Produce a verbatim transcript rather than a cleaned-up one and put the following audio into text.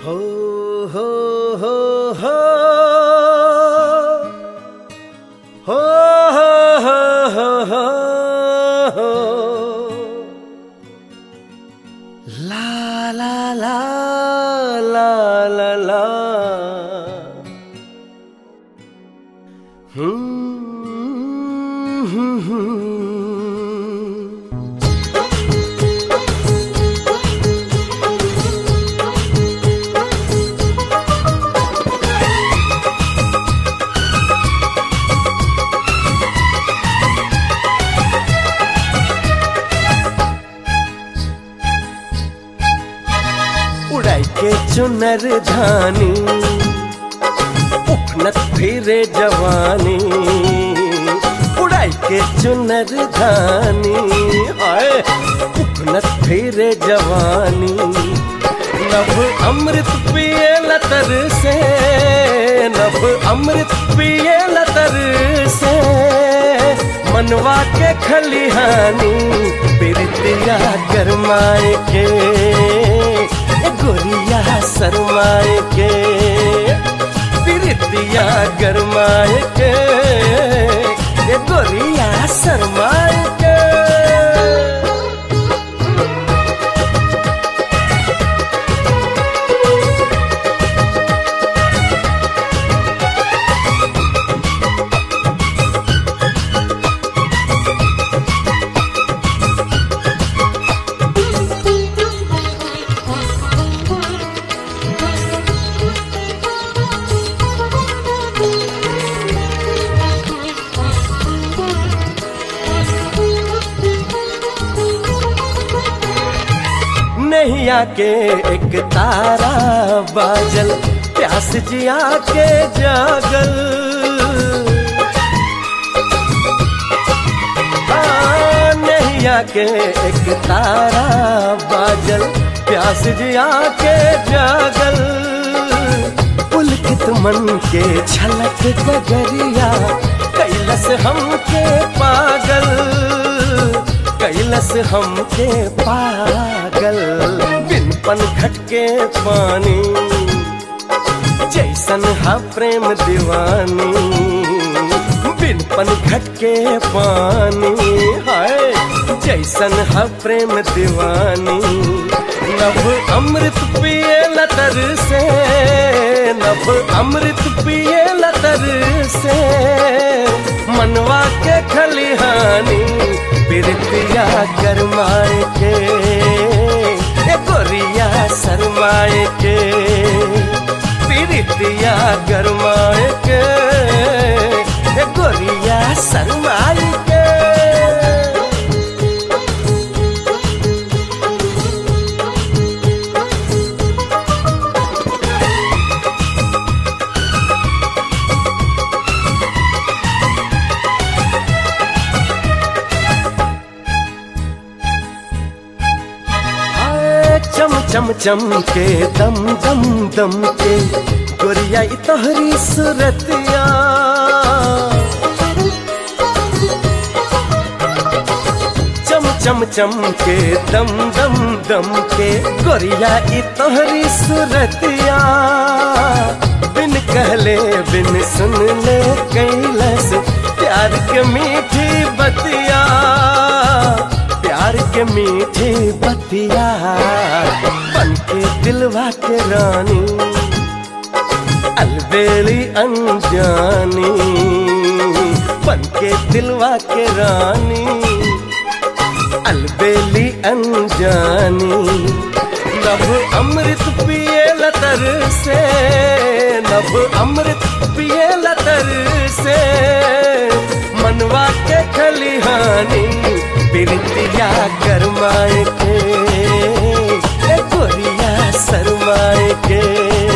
हो हो हो हो हो हो हो हो हो ला ला ला ला ला ला हम्म हम्म हम्म उड़ाई के चुनर धानी उफनत फिरे जवानी, उड़ाई के चुनर धानी आए उफनत फिरे जवानी। नभ अमृत पिए लतर से, नभ अमृत पिए लतर से, मनवा के खलिहानी बिरतिया गरमाए के गोरिया शरमाए के, बिरतिया गरमाए के गोरिया शरमाए के। नैया के एक तारा बाजल, प्यास जिया के जागल, हाँ नैया के एक तारा बाजल, प्यास जिया के जागल। पुलकित मन के छलक गगरिया कैलस हमके पागल, कैलस हमके पागल। बिन पनघट के पानी जैसन हा प्रेम दीवानी, बिन पनघट के पानी हाय जैसन हा प्रेम दीवानी। नभ अमृत पिए लतर से, नभ अमृत पिए लतर से, मनवा के खलिहानी बिरतिया गरमाए के गोरिया शरमाए के, बिरतिया गरमाए के गोरिया शरमाए के। चम चम चम के दम दम दम के गोरिया तोहरी सूरतिया, चम चम चम के दम दम दम के गोरिया तोहरी सूरतिया। बिन कहले बिन सुन ले कैलस प्यार के मीठी बतिया, प्यार के मीठी बतिया। बन के दिलवा के रानी अलबेली अनजानी, बन के दिलवा के रानी अलबेली अनजानी। नभ अमृत पिए लतर से, नभ अमृत पिए लतर से, मनवा के खलिहानी बिरतिया गरमाए के गोरिया शरमाए के।